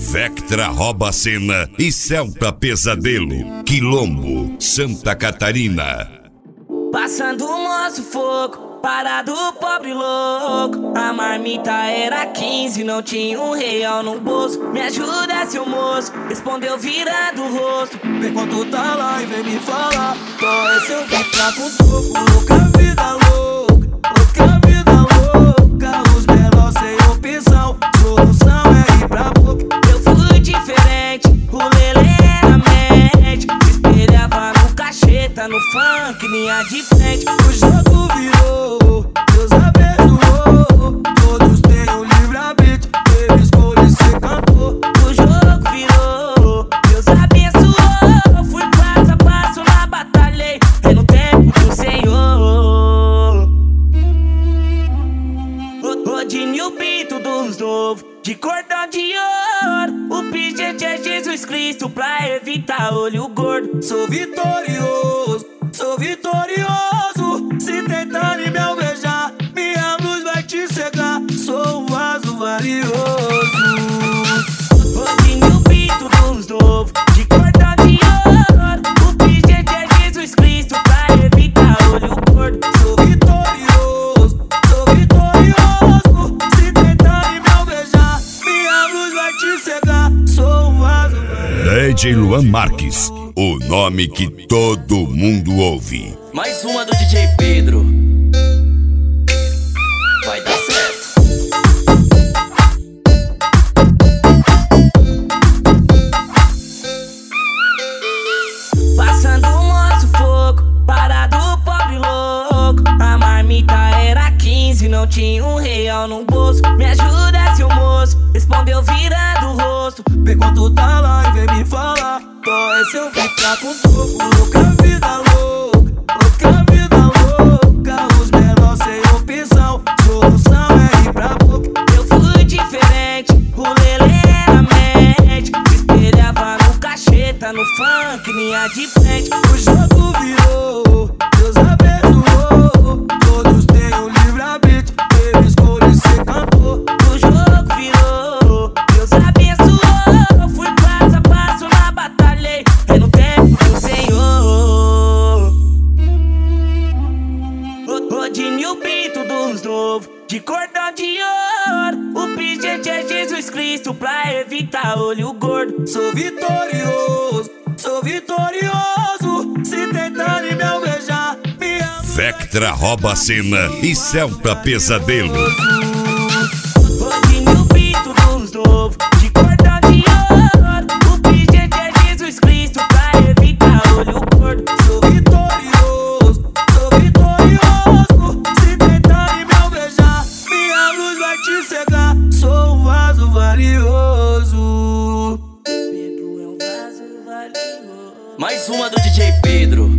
Vectra rouba a cena e Celta Pesadelo, Quilombo, Santa Catarina. Passando o moço fogo, parado pobre louco. A marmita era 15, não tinha R$1 no bolso. Me ajuda, seu moço, respondeu virando o rosto. Vem quando tá lá e vem me falar. Qual é seu Vectra com toco? Louca vida louca, louca vida louca. Os menores sem opção, solução é ir pra boca. Eu fui diferente, o lelê era médico. Se espelhava no cacheta, no funk, linha de frente. O jogo virou, Deus abençoou. Todos têm um livre-arbítrio, ele escolhe ser cantor. O jogo virou, Deus abençoou. Fui passo a passo na batalha, é no tempo do Senhor. Rodinho Pinto dos novos, de cordão de ouro. O pingente é Jesus Cristo pra evitar olho gordo. Sou vitorioso, sou vitorioso. Se tentarem me alvejar, minha luz vai te cegar. Sou um vaso valioso. Rodinho Pinto dos novos, de cordão de ouro. O pingente é Jesus Cristo pra evitar olho gordo. Sou vitorioso, sou vitorioso. Se tentarem me alvejar, minha luz vai te cegar. Sou um vaso valioso. DJ Luan Marques, o nome que todo mundo ouve. Mais uma do DJ Pedro. Vai dar certo. Passando o moço fogo, parado pobre louco. A marmita era 15, não tinha R$1 no bolso. Me ajuda, seu moço, respondeu virando o rosto. Vem quando tá lá e vem me falar. Qual é seu Vectra com toco? Louca vida louca, louca vida louca. Os menores sem opção, solução é ir pra boca. Eu fui diferente, o lelê era médico. Se espelhava no cacheta, no funk, linha de frente. O jogo virou, Deus abençoou. Todos têm um livre-arbítrio, ele escolhe ser cantor. O jogo virou, Deus abençoou. Fui passo a passo na batalha, é no tempo do Senhor. Rodinho Pinto dos novos, de cordão de ouro. O pingente é Jesus Cristo pra evitar olho gordo. Sou vitorioso, sou vitorioso. Se tentarem me alvejar, minha Vectra rouba a cena e Celta Pesadelo. Rodinho Pinto dos novos, de cordão de ouro. O pingente é Jesus Cristo pra evitar olho gordo. sou vitorioso, sou vitorioso. Se tentarem me alvejar, minha luz vai te cegar. Sou um vaso valioso. Pedro é um vaso valioso. Mais uma do DJ Pedro.